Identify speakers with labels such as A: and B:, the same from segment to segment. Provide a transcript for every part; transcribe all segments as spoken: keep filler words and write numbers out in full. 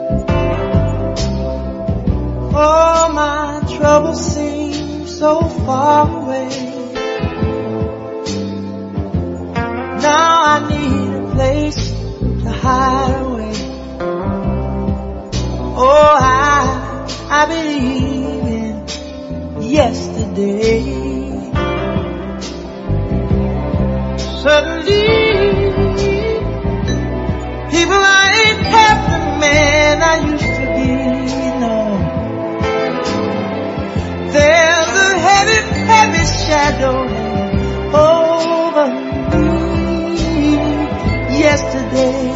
A: Oh, my troubles seem so far away. Now I need a place to hide away. Oh, I, I believe in yesterday. Suddenly, people, I ain't half the man I used to be, no. There's a heavy, heavy shadow over me. Yesterday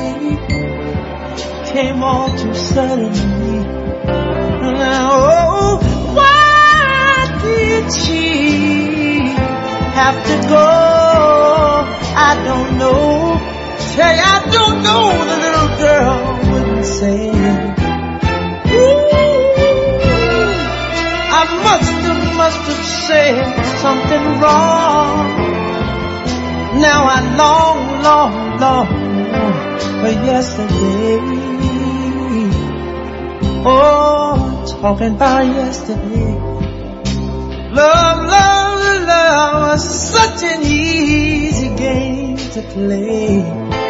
A: came all too suddenly. Oh, why did she have to go? I don't know. Say I don't know, the little girl wouldn't say. Ooh, I must have, must have said something wrong. Now I long, long, long for yesterday. Oh, talking about yesterday. Love, love, love was such an easy game to play.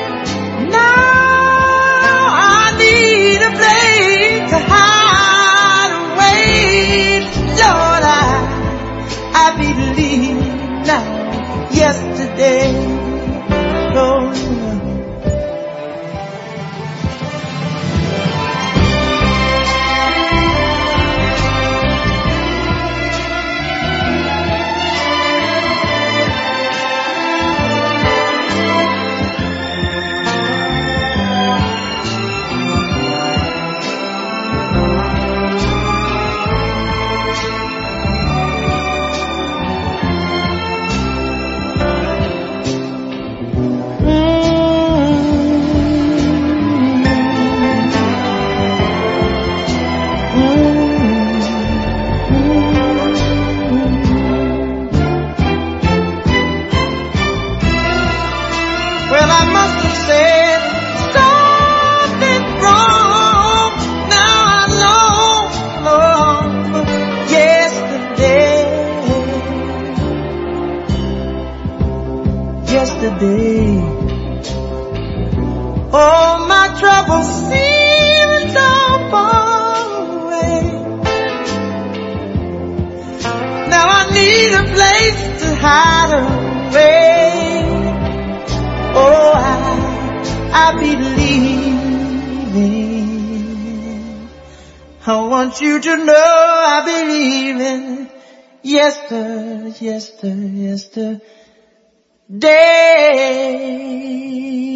A: Now I need a place to hide away. Lord, I, I believe now yesterday. Lord, yesterday. Oh, my troubles seem so far away. Now I need a place to hide away. Oh, I, I believe in. I want you to know I believe in yester, yester, yester. Day.